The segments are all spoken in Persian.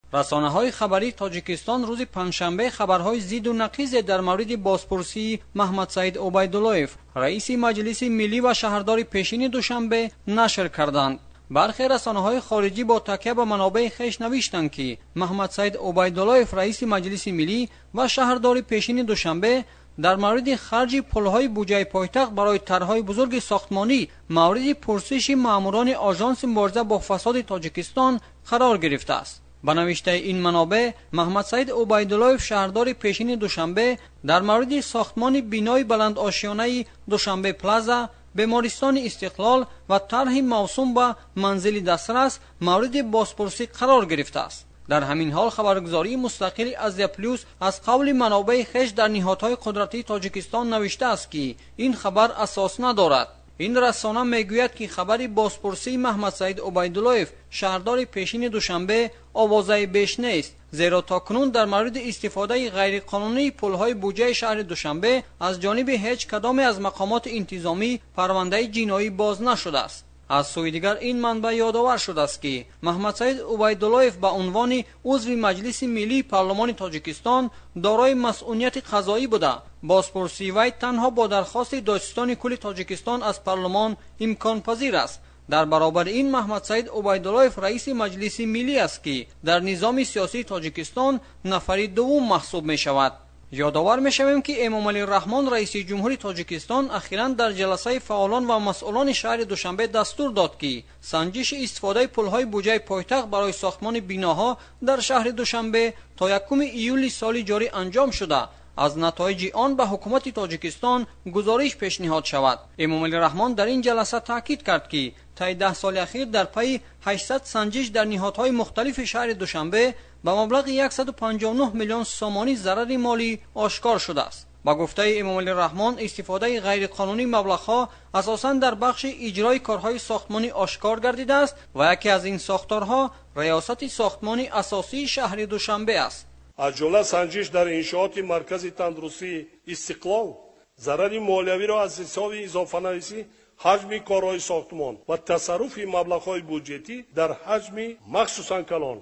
رسانه‌های خبری تاجیکستان روز پنجشنبه خبرهای ضد و نقیض در مورد بازپرسی محمد سعید عبیداللهیف رئیس مجلس ملی و شهردار پیشین دوشنبه نشر کردند. برخی رسانه‌های خارجی با تکیه به منابع خویش نوشتند که محمد سعید عبیداللهیف رئیس مجلس ملی و شهردار پیشین دوشنبه در مورد خرج پولهای بودجه پایتخت برای طرح‌های بزرگ ساختمانی مورد پرسش ماموران آژانس مبارزه با فساد تاجیکستان قرار گرفته است. با نوشته این منابع، محمد سعید عبیداللهیف شهردار پیشین دوشنبه در مورد ساختمان بینای بلند آشیانه دوشنبه پلازا، بیمارستان استقلال و طرح موسوم به منزل دسترس مورد بازپرسی قرار گرفته است. در همین حال خبرگزاری مستقل ازیا پلوس از قول منابع خویش در نهادهای قدرتی تاجیکستان نوشته است که این خبر اساس ندارد. این رسانه میگوید که خبر بازپرسی محمد سعید عبیداللهیف شهردار پیشین دوشنبه آوازه بیش نیست، زیرا تاکنون در مورد استفاده غیرقانونی پولهای بودجه شهر دوشنبه از جانب هیچ کدام از مقامات انتظامی پرونده جنایی باز نشده است. از سوی دیگر این منبع یادآور شده است که محمد سعید عبیداللهیف به عنوان عضو مجلس ملی پارلمان تاجیکستان دارای مسئولیت قضایی بوده. بازپرسی وی تنها با درخواست دادستان کل تاجیکستان از پارلمان امکان پذیر است. در برابر این محمد سعید عبیداللهیف رئیس مجلس ملی است که در نظام سیاسی تاجیکستان نفر دوم محسوب می شود. یادآور می‌شویم که امام علی رحمان رئیس جمهوری تاجیکستان اخیراً در جلسه فعالان و مسئولان شهر دوشنبه دستور داد که سنجش استفاده پولهای بودجه پایتخت برای ساختمان بیناها در شهر دوشنبه تا 1 ایول سال جاری انجام شده. از نتایج آن به حکومت تاجیکستان گزارش پیشنهاد شود. امام علی رحمان در این جلسه تاکید کرد که طی 10 سال اخیر در پی 800 سنجش در نهادهای مختلف شهر دوشنبه به مبلغ 159 میلیون سومانی ضرر مالی آشکار شده است. با گفته امام علی رحمان استفاده غیرقانونی مبلغ‌ها اساساً در بخش اجرای کارهای ساختمانی آشکار گردیده است و یکی از این ساختارها ریاست ساختمانی اساسی شهر دوشنبه است. از جمله سنجش در انشاءات مرکز تندرستی استقلال ضرر مالیوی را از حساب اضافه‌نویسی حجم کارهای ساختمان و تصرف مبلغ‌های بودجتی در حجم مخصوصاً کلان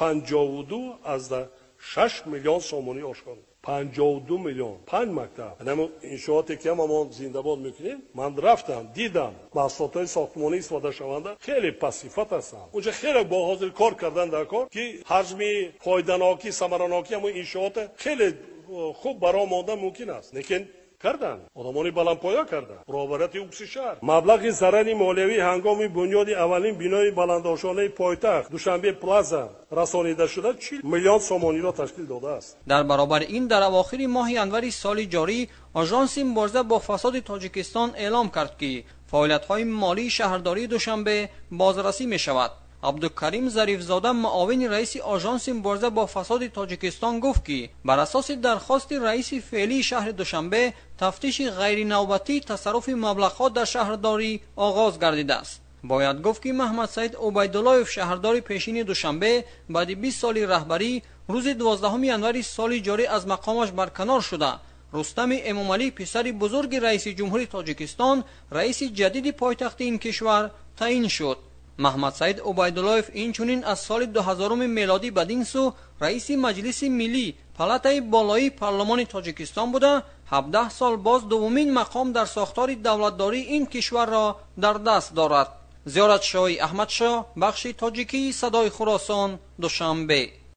52.6 میلیون سومانی آشکار. 52 میلیون 5 مکتب. اینم انشاءاتی که ما زنده‌باد میکنیم. من رفتم دیدم محصولات ساختمانی استفاده شونده خیلی پاسیفات هستند. اونجا خیلی با حاضر کار کردن در کار که حجم پایدارناکی ثمراناکی هم انشاءات خیلی خوب برای ماندن ممکن است. لیکن کردن آدمانی بلندپایه کردن برابریت اکس شهر مبلغ ضرر مالیوی هنگام بنیاد اولین بینای بلندآشانه پایتخت دوشنبه پلازا رسانیده شده 40 میلیون سومانی را تشکیل داده است. در برابر این در اواخر ماه انور سال جاری آژانس مبارزه با فساد تاجیکستان اعلام کرد که فعالیت‌های مالی شهرداری دوشنبه بازرسی می شود. عبدالکریم ظریفزاده معاون رئیس آژانس مبارزه با فساد تاجیکستان گفت که بر اساس درخواست رئیس فعلی شهر دوشنبه تفتیش غیر نوبتی تصرف مبلغ‌ها در شهرداری آغاز گردیده است. باید گفت که محمد سعید عبیداللهیف شهردار پیشین دوشنبه بعد 20 سال رهبری روز 12 ینور سال جاری از مقامش برکنار شده. رستم امامعلی پسر بزرگ رئیس جمهوری تاجیکستان رئیس جدید پایتخت این کشور تعیین شد. محمد سعید عبیداللهیف اینچنین از سال 2000 میلادی بدین سو رئیس مجلس ملی پالاتای بالایی پارلمان تاجیکستان بوده. 17 سال باز دومین مقام در ساختار دولتداری این کشور را در دست دارد. زیارت شاه احمد شاه، بخش تاجیکی صدای خراسان، دوشنبه.